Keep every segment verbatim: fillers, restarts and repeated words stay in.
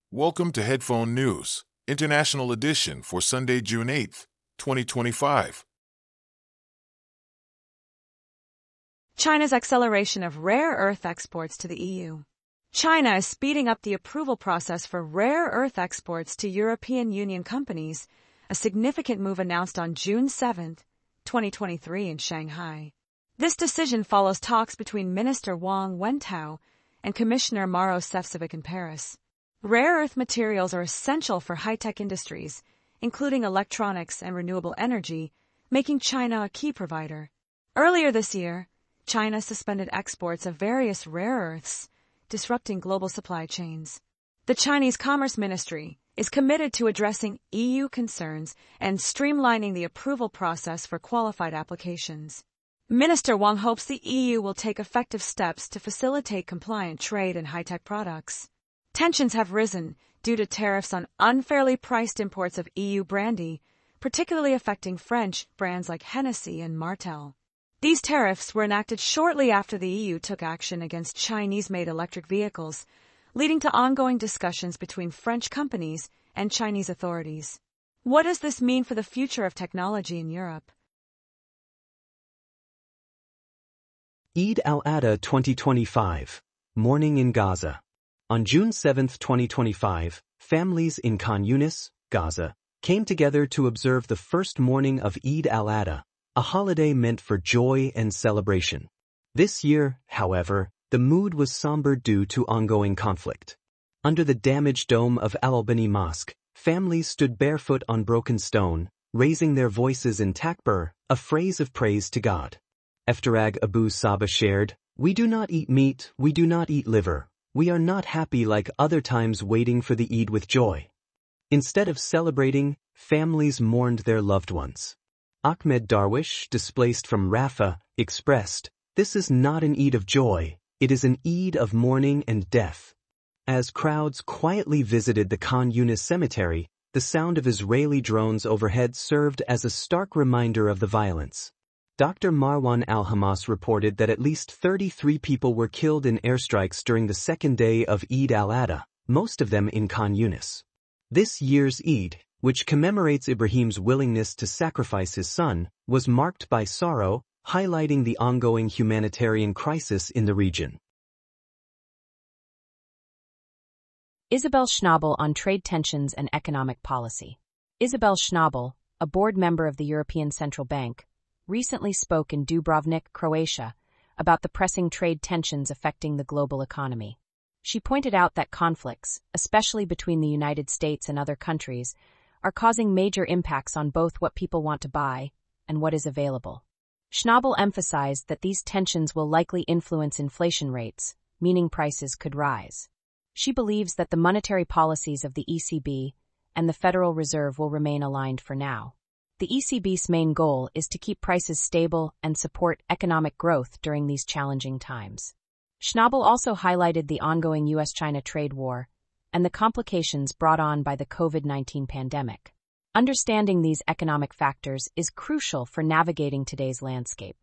Welcome to Headphone News, International Edition for Sunday, June eighth, twenty twenty-five. China's acceleration of rare earth exports to the E U. China is speeding up the approval process for rare earth exports to European Union companies, a significant move announced on June seventh, twenty twenty-three in Shanghai. This decision follows talks between Minister Wang Wentao and Commissioner Maro Sefcovic in Paris. Rare earth materials are essential for high-tech industries, including electronics and renewable energy, making China a key provider. Earlier this year, China suspended exports of various rare earths, disrupting global supply chains. The Chinese Commerce Ministry is committed to addressing E U concerns and streamlining the approval process for qualified applications. Minister Wang hopes the E U will take effective steps to facilitate compliant trade in high-tech products. Tensions have risen due to tariffs on unfairly priced imports of E U brandy, particularly affecting French brands like Hennessy and Martell. These tariffs were enacted shortly after the E U took action against Chinese-made electric vehicles, leading to ongoing discussions between French companies and Chinese authorities. What does this mean for the future of technology in Europe? Eid al-Adha twenty twenty-five, Mourning in Gaza. On June seventh, twenty twenty-five, families in Khan Yunis, Gaza, came together to observe the first morning of Eid al-Adha, a holiday meant for joy and celebration. This year, however, the mood was somber due to ongoing conflict. Under the damaged dome of Al-Albani Mosque, families stood barefoot on broken stone, raising their voices in takbir, a phrase of praise to God. Efterag Abu Saba shared, "We do not eat meat, we do not eat liver. We are not happy like other times waiting for the Eid with joy." Instead of celebrating, families mourned their loved ones. Ahmed Darwish, displaced from Rafah, expressed, "This is not an Eid of joy, it is an Eid of mourning and death." As crowds quietly visited the Khan Yunis cemetery, the sound of Israeli drones overhead served as a stark reminder of the violence. Doctor Marwan al-Hamas reported that at least thirty-three people were killed in airstrikes during the second day of Eid al-Adha, most of them in Khan Yunis. This year's Eid, which commemorates Ibrahim's willingness to sacrifice his son, was marked by sorrow, highlighting the ongoing humanitarian crisis in the region. Isabel Schnabel on trade tensions and economic policy. Isabel Schnabel, a board member of the European Central Bank, recently spoke in Dubrovnik, Croatia, about the pressing trade tensions affecting the global economy. She pointed out that conflicts, especially between the United States and other countries, are causing major impacts on both what people want to buy and what is available. Schnabel emphasized that these tensions will likely influence inflation rates, meaning prices could rise. She believes that the monetary policies of the E C B and the Federal Reserve will remain aligned for now. The E C B's main goal is to keep prices stable and support economic growth during these challenging times. Schnabel also highlighted the ongoing U S China trade war and the complications brought on by the COVID nineteen pandemic. Understanding these economic factors is crucial for navigating today's landscape.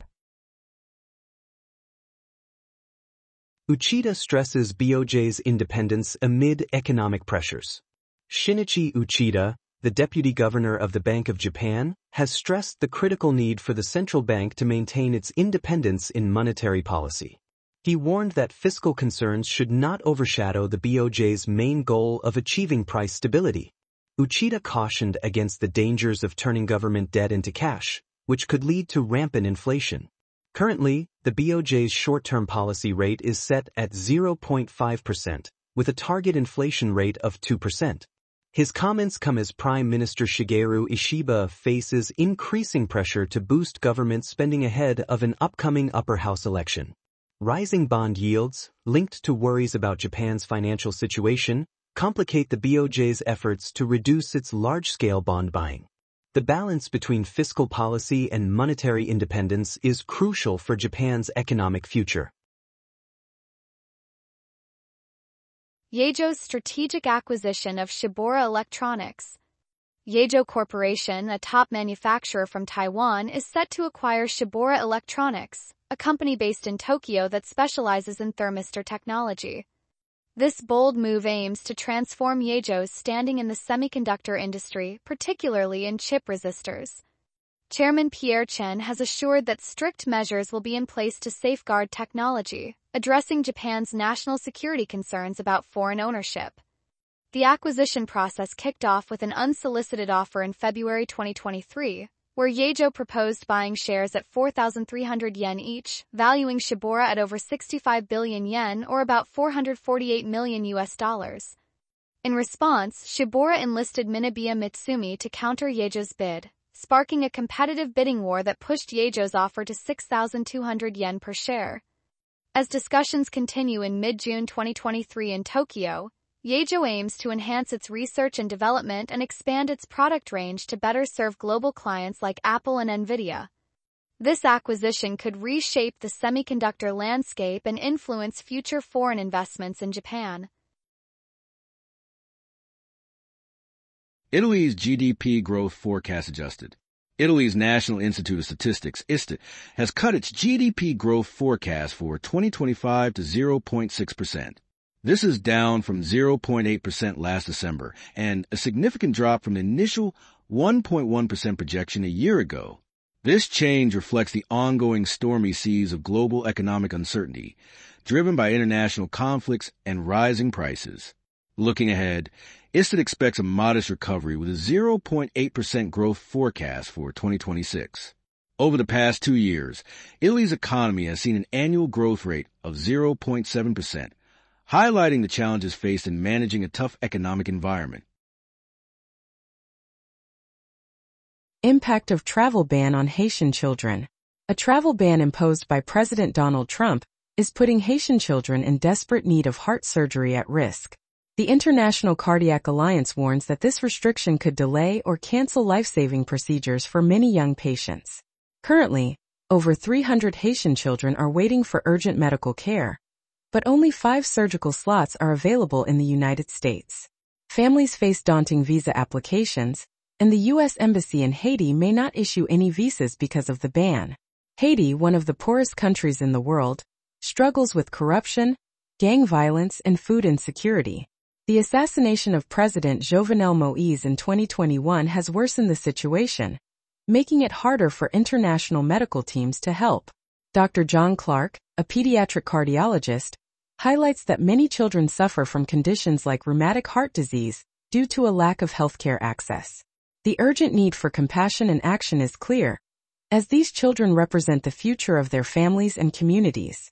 Uchida stresses B O J's independence amid economic pressures. Shinichi Uchida, the deputy governor of the Bank of Japan, has stressed the critical need for the central bank to maintain its independence in monetary policy. He warned that fiscal concerns should not overshadow the B O J's main goal of achieving price stability. Uchida cautioned against the dangers of turning government debt into cash, which could lead to rampant inflation. Currently, the B O J's short-term policy rate is set at zero point five percent, with a target inflation rate of two percent. His comments come as Prime Minister Shigeru Ishiba faces increasing pressure to boost government spending ahead of an upcoming upper house election. Rising bond yields, linked to worries about Japan's financial situation, complicate the B O J's efforts to reduce its large-scale bond buying. The balance between fiscal policy and monetary independence is crucial for Japan's economic future. Yaejo's strategic acquisition of Shibora Electronics. Yaejo Corporation, a top manufacturer from Taiwan, is set to acquire Shibora Electronics, a company based in Tokyo that specializes in thermistor technology. This bold move aims to transform Yezhou's standing in the semiconductor industry, particularly in chip resistors. Chairman Pierre Chen has assured that strict measures will be in place to safeguard technology, addressing Japan's national security concerns about foreign ownership. The acquisition process kicked off with an unsolicited offer in February twenty twenty-three, where Yezhou proposed buying shares at four thousand three hundred yen each, valuing Shibora at over sixty-five billion yen or about four hundred forty-eight million U S dollars. In response, Shibora enlisted Minabiya Mitsumi to counter Yezhou's bid, sparking a competitive bidding war that pushed Yezhou's offer to six thousand two hundred yen per share. As discussions continue in mid-June twenty twenty-three in Tokyo, Yezhou aims to enhance its research and development and expand its product range to better serve global clients like Apple and Nvidia. This acquisition could reshape the semiconductor landscape and influence future foreign investments in Japan. Italy's G D P growth forecast adjusted. Italy's National Institute of Statistics, I S T A, has cut its G D P growth forecast for twenty twenty-five to zero point six percent. This is down from zero point eight percent last December and a significant drop from the initial one point one percent projection a year ago. This change reflects the ongoing stormy seas of global economic uncertainty, driven by international conflicts and rising prices. Looking ahead, I S T A expects a modest recovery with a zero point eight percent growth forecast for twenty twenty-six. Over the past two years, Italy's economy has seen an annual growth rate of zero point seven percent, highlighting the challenges faced in managing a tough economic environment. Impact of travel ban on Haitian children. A travel ban imposed by President Donald Trump is putting Haitian children in desperate need of heart surgery at risk. The International Cardiac Alliance warns that this restriction could delay or cancel life-saving procedures for many young patients. Currently, over three hundred Haitian children are waiting for urgent medical care, but only five surgical slots are available in the United States. Families face daunting visa applications, and the U S Embassy in Haiti may not issue any visas because of the ban. Haiti, one of the poorest countries in the world, struggles with corruption, gang violence, and food insecurity. The assassination of President Jovenel Moïse in twenty twenty-one has worsened the situation, making it harder for international medical teams to help. Doctor John Clark, a pediatric cardiologist, highlights that many children suffer from conditions like rheumatic heart disease due to a lack of healthcare access. The urgent need for compassion and action is clear, as these children represent the future of their families and communities.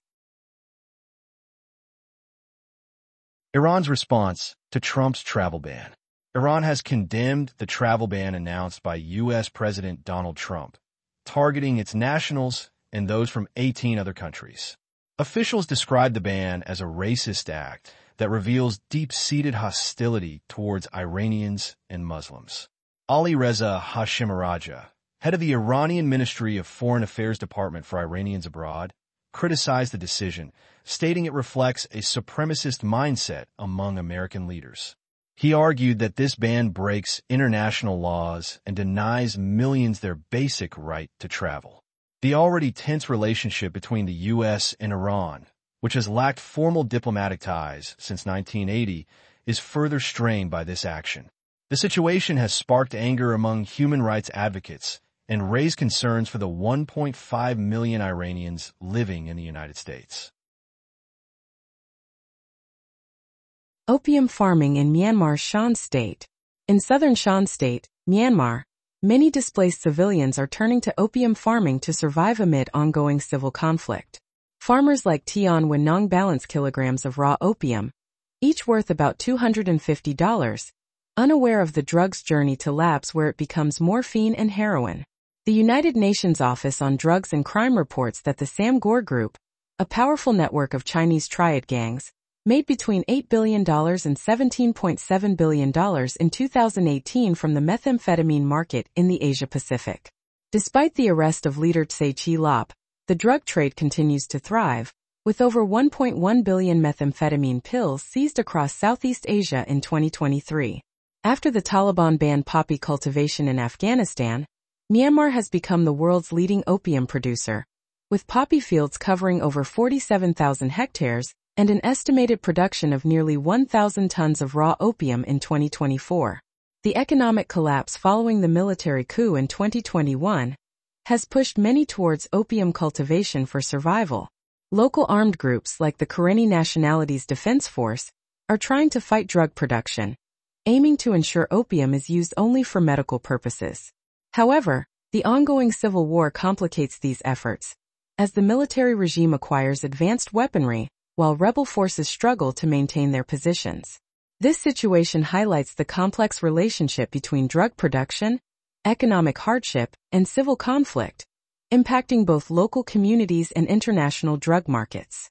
Iran's response to Trump's travel ban. Iran has condemned the travel ban announced by U S President Donald Trump, targeting its nationals and those from eighteen other countries. Officials described the ban as a racist act that reveals deep-seated hostility towards Iranians and Muslims. Ali Reza Hashemiraja, head of the Iranian Ministry of Foreign Affairs Department for Iranians Abroad, criticized the decision, stating it reflects a supremacist mindset among American leaders. He argued that this ban breaks international laws and denies millions their basic right to travel. The already tense relationship between the U S and Iran, which has lacked formal diplomatic ties since nineteen eighty, is further strained by this action. The situation has sparked anger among human rights advocates and raised concerns for the one point five million Iranians living in the United States. Opium farming in Myanmar's Shan State. In southern Shan State, Myanmar, many displaced civilians are turning to opium farming to survive amid ongoing civil conflict. Farmers like Tion Winong balance kilograms of raw opium, each worth about two hundred fifty dollars, unaware of the drug's journey to labs where it becomes morphine and heroin. The United Nations Office on Drugs and Crime reports that the Samgor Group, a powerful network of Chinese triad gangs, made between eight billion dollars and seventeen point seven billion dollars in two thousand eighteen from the methamphetamine market in the Asia-Pacific. Despite the arrest of leader Tse Chi Lop, the drug trade continues to thrive, with over one point one billion methamphetamine pills seized across Southeast Asia in twenty twenty-three. After the Taliban banned poppy cultivation in Afghanistan, Myanmar has become the world's leading opium producer, with poppy fields covering over forty-seven thousand hectares and an estimated production of nearly one thousand tons of raw opium in twenty twenty-four. The economic collapse following the military coup in twenty twenty-one has pushed many towards opium cultivation for survival. Local armed groups like the Karenni Nationalities Defense Force are trying to fight drug production, aiming to ensure opium is used only for medical purposes. However, the ongoing civil war complicates these efforts, as the military regime acquires advanced weaponry while rebel forces struggle to maintain their positions. This situation highlights the complex relationship between drug production, economic hardship, and civil conflict, impacting both local communities and international drug markets.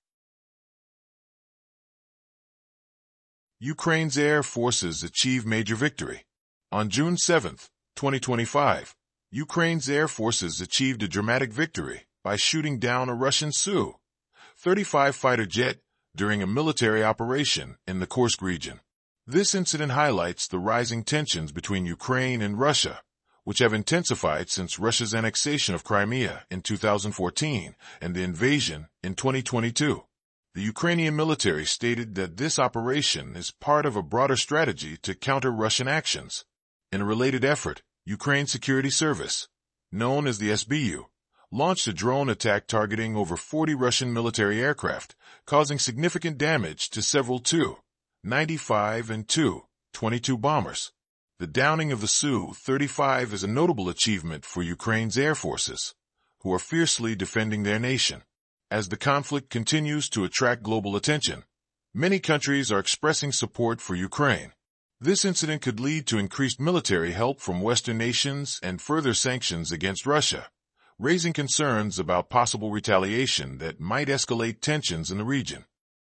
Ukraine's air forces achieve major victory. On June seventh, twenty twenty-five, Ukraine's air forces achieved a dramatic victory by shooting down a Russian Su thirty-five fighter jet during a military operation in the Kursk region. This incident highlights the rising tensions between Ukraine and Russia, which have intensified since Russia's annexation of Crimea in two thousand fourteen and the invasion in twenty twenty-two. The Ukrainian military stated that this operation is part of a broader strategy to counter Russian actions. In a related effort, Ukraine Security Service, known as the S B U, launched a drone attack targeting over forty Russian military aircraft, causing significant damage to several Tu ninety-five and Tu twenty-two bombers. The downing of the Su thirty-five is a notable achievement for Ukraine's air forces, who are fiercely defending their nation. As the conflict continues to attract global attention, many countries are expressing support for Ukraine. This incident could lead to increased military help from Western nations and further sanctions against Russia, raising concerns about possible retaliation that might escalate tensions in the region.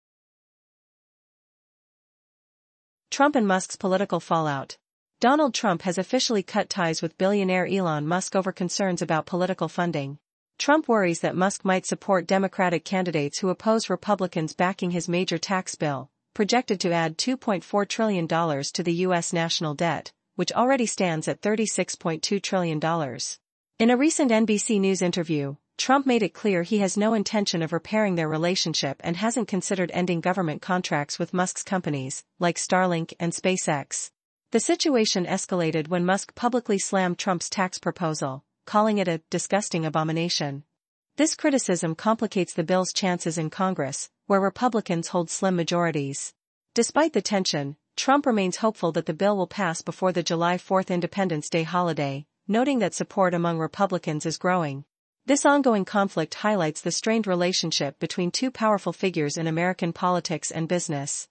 Trump and Musk's political fallout. Donald Trump has officially cut ties with billionaire Elon Musk over concerns about political funding. Trump worries that Musk might support Democratic candidates who oppose Republicans backing his major tax bill, projected to add two point four trillion dollars to the U S national debt, which already stands at thirty-six point two trillion dollars. In a recent N B C News interview, Trump made it clear he has no intention of repairing their relationship and hasn't considered ending government contracts with Musk's companies, like Starlink and SpaceX. The situation escalated when Musk publicly slammed Trump's tax proposal, calling it a disgusting abomination. This criticism complicates the bill's chances in Congress, where Republicans hold slim majorities. Despite the tension, Trump remains hopeful that the bill will pass before the July fourth Independence Day holiday, noting that support among Republicans is growing. This ongoing conflict highlights the strained relationship between two powerful figures in American politics and business.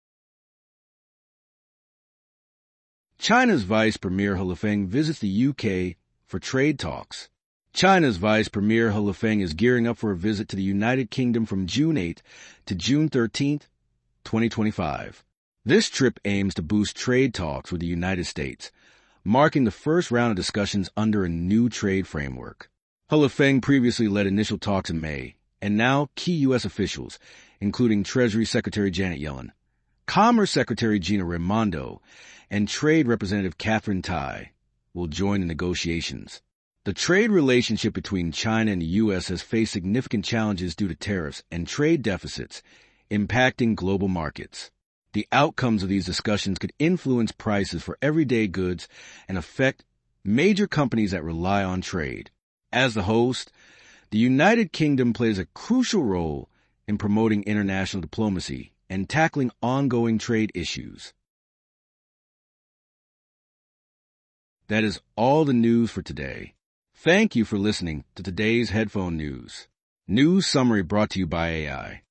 China's Vice Premier He Lifeng visits the U K for trade talks. China's Vice Premier He Lifeng is gearing up for a visit to the United Kingdom from June eighth to June thirteenth, twenty twenty-five. This trip aims to boost trade talks with the United States, marking the first round of discussions under a new trade framework. He Lifeng previously led initial talks in May, and now key U S officials, including Treasury Secretary Janet Yellen, Commerce Secretary Gina Raimondo, and Trade Representative Catherine Tai, will join the negotiations. The trade relationship between China and the U S has faced significant challenges due to tariffs and trade deficits, impacting global markets. The outcomes of these discussions could influence prices for everyday goods and affect major companies that rely on trade. As the host, the United Kingdom plays a crucial role in promoting international diplomacy and tackling ongoing trade issues. That is all the news for today. Thank you for listening to today's Headphone News. News summary brought to you by A I.